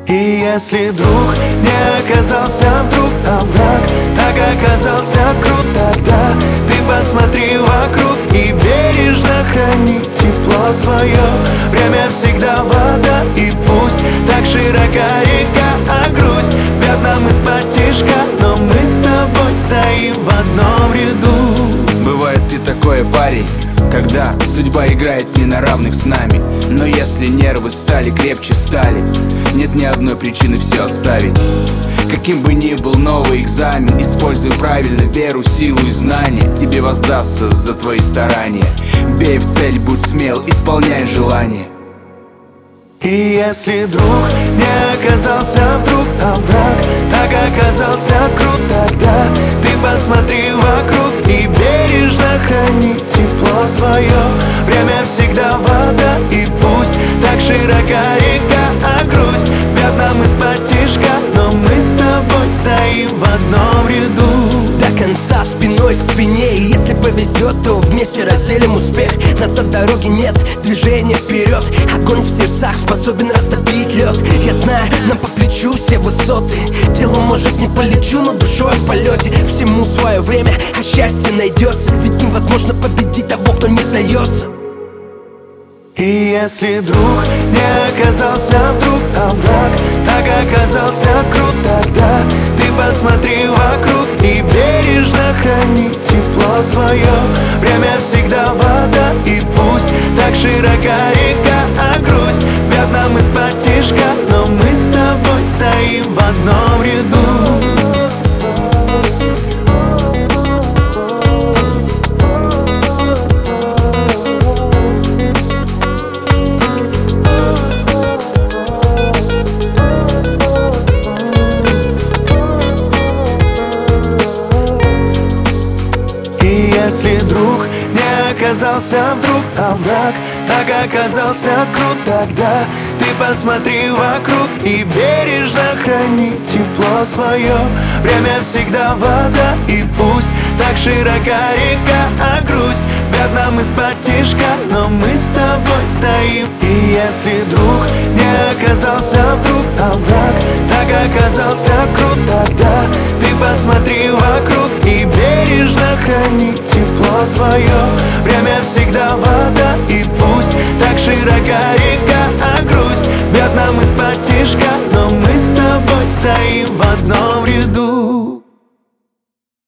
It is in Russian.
И если друг не оказался вдруг, а враг так оказался крут, тогда ты посмотри вокруг и бережно храни тепло свое. Время всегда вода, и пусть так широка река, а грусть пятном из-под тишка, но мы с тобой стоим в одном ряду. Бывает ты такой парень, когда судьба играет не на равных с нами. Но если нервы стали крепче стали, нет ни одной причины все оставить. Каким бы ни был новый экзамен, используй правильно веру, силу и знания. Тебе воздастся за твои старания. Бей в цель, будь смел, исполняй желание. И если друг не оказался вдруг, а враг так оказался крут, тогда ты посмотри вокруг и бережно храни тепло свое. Время всегда вода, и пусть так широка река, а грусть пятном из-под тишка, но мы с тобой стоим в одном ряду. До конца спиной к спине, и если повезет, то вместе разделим успех. Назад дороги нет, движение вперед. Огонь в сердцах способен растопить лед. Я знаю, нам по плечу все высоты. Телом, может, не полечу, но душой в полете. Всему свое время, а счастье найдется. Ведь невозможно победить того, кто не сдается. И если друг не оказался вдруг, а враг так оказался крут, тогда ты посмотри вокруг и бережно храни тепло свое. Время всегда вода, и пусть так широка река, а грусть пятном из-под тишка, но мы с тобой стоим в одном ряду. Если друг не оказался вдруг, а враг так оказался крут, тогда ты посмотри вокруг и бережно храни тепло свое. Время всегда вода, и пусть так широка река, а грусть пятном из-под тишка, но мы с тобой стоим. И если друг не оказался вдруг, а враг так оказался крут, тогда ты посмотри вокруг и бережно храни тепло свое. Время всегда вода, и пусть так широка река, а грусть пятном из-под тишка, но мы с тобой стоим в одном ряду.